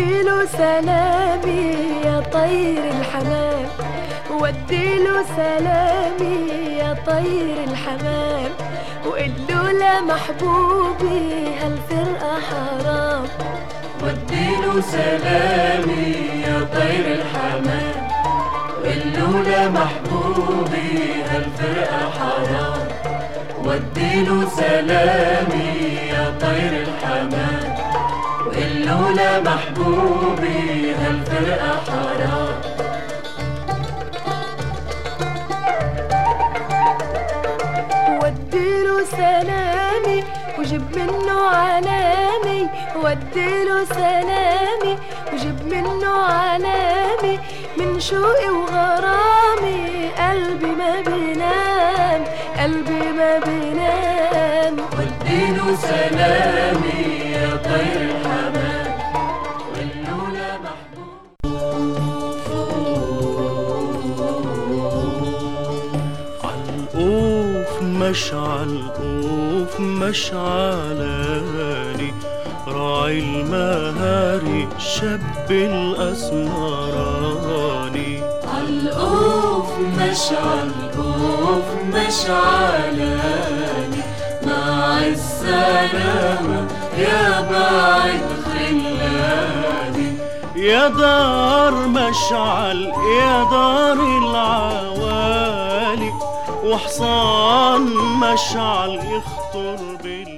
وديله سلامي يا طير الحمام، وديله سلامي يا طير الحمام، وقله لمحبوبي هالفرقة حرام. وديله سلامي يا طير الحمام، وقله لمحبوبي هالفرقة حرام. وديله سلامي يا طير الحمام، وقله لمحبوبي هالفرقة حرام. وديله سلامي وجيب منه علامي، وديله سلامي وجيب منه علامي، من شوقي وغرامي قلبي ما بينام، قلبي ما بينام. وديله سلامي يا طير الحمام، وقله لمحبوبي. عالقوف مشعل مشعلاني، راعي المهاري الشاب الأسمراني. عالقوف مشعلاني، مع السلامة يا بعد خلاني. يا دار مشعل يا دار العوالي، وحصان مشعل يخطر بالله.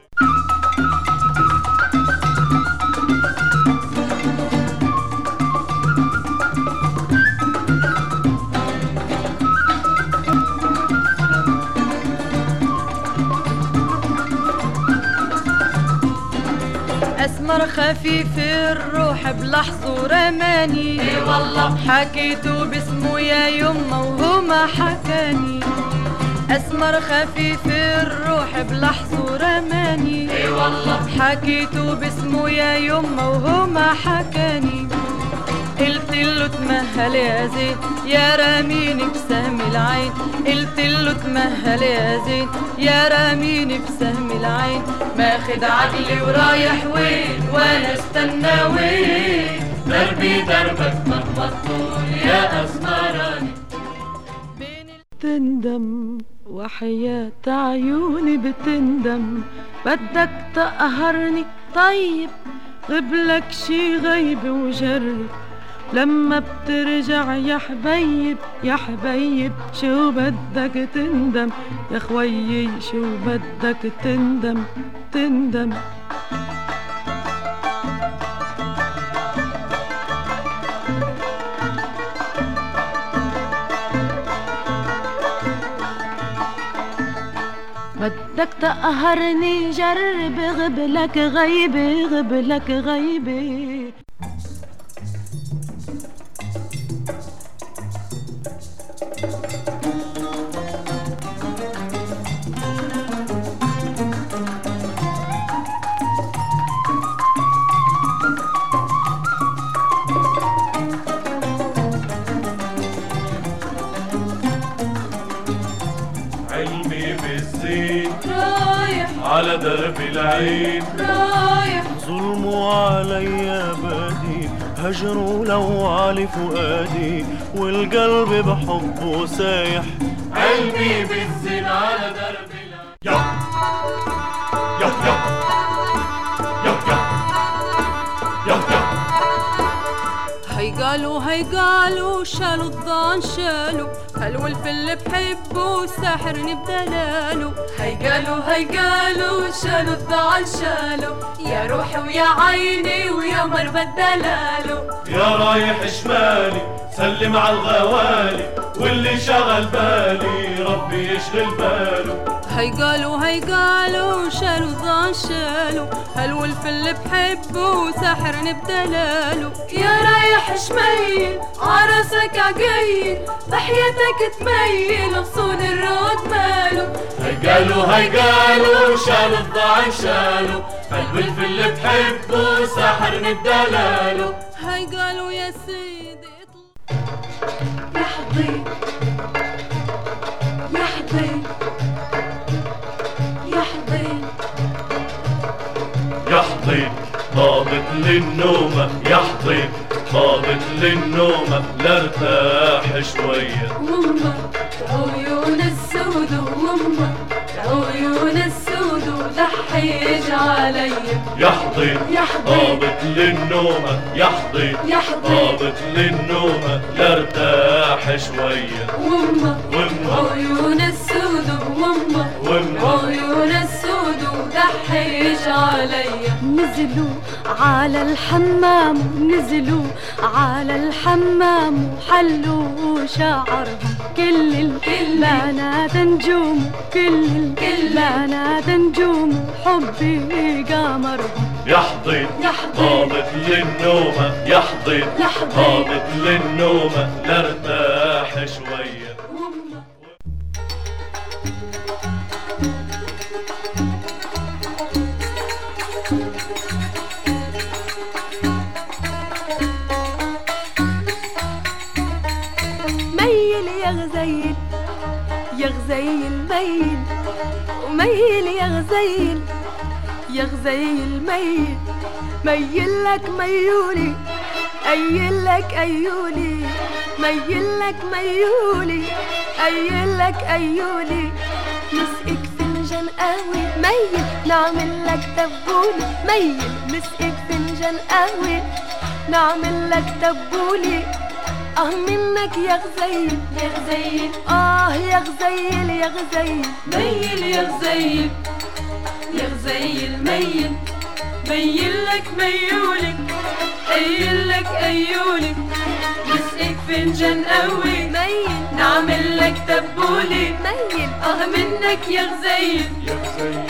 أسمر خفيف الروح بلحظة رماني، اي والله حكيته باسمه يا يما وهو ما حكاني. أسمر خفيف الروح بلحظة رماني، اي والله حكيته باسمه يا يما وهو ما حكاني. قلت له تمهل يا زين يا راميني بسهم العين، قلت له تمهل يا زين يا راميني بسهم العين. ماخد عقلي ورايح وين وانا استنى وين، دربي دربك مهما تطول يا أسمراني. بتندم وحياة عيوني بتندم، بدك تقهرني طيب غبلك شي غيب وجرب، لما بترجع يا حبيب يا حبيب شو بدك تندم، يا خويي شو بدك تندم تندم. بدك تقهرني جرب غبلك غيبي غبلك غيبي. علمي بالزين رايح على درب العين، رايح ظلموا علي بادي، هجروا لو على فؤادي، والقلب بحبه سايح. علمي بالزين على درب العين. يا يا يا يا يا يا يا. هيقالوا شالوا الضان شالوا، هالولف اللي بحبه ساحرني بدلاله. هيقالوا شالوا الضان شالوا، يا روحي ويا عيني ويا مربى دلاله. يا رايح شمالي سلم على الغوالي، واللي شغل بالي ربي يشغل باله. هيقالوا شالوا الضان شالوا، هالولف اللي بحبه ساحرني بدلاله. يا رايح شميل عرسك عقيل، بحياتك تميل غصون الرود ماله. هيقالوا شالوا الضعن شالوا، هالولف اللي بحبه ساحرني بدلاله. هيقالوا يا سيدي يا حضين يا حضين يا حضين يا حضين طابت للنومة يحضي، طابت للنومة لارتاح شوية. وما عيون السود وما عيون السود لحيج علي يحضي يحضي طابت للنومة يحضي، يحضي طابت للنومة لارتاح شوية. وما وما عيون السود وما عيون السود لحيج علي. نزلوا على الحمام نزلوا على الحمام وحلوا شعرهم كل البنات نجوم، كل البنات نجوم حبي قمرهم. يحضي طابت للنومة يحضي، طابت للنومة لارتاح شوية. ميل يا غزيل يا غزيل ميل، وميل يا غزيل يا غزيل ميل، ميل لك ميولي أيل لك أيولي، ميل لك ميولي أيل لك أيولي. مسقك فنجان قهوة ميل نعمل لك تبولي، ميل مسقك فنجان قهوة نعمل لك تبولي. منك يا غزيل يا غزيل، يا غزيل يا غزيل ميل يا غزيل يا غزيل ميل، ميل لك ميولك أيل لك أيولك. مسقك فنجان قوي ميل نعمل لك تبولي، ميل منك يا غزيل يا غزيل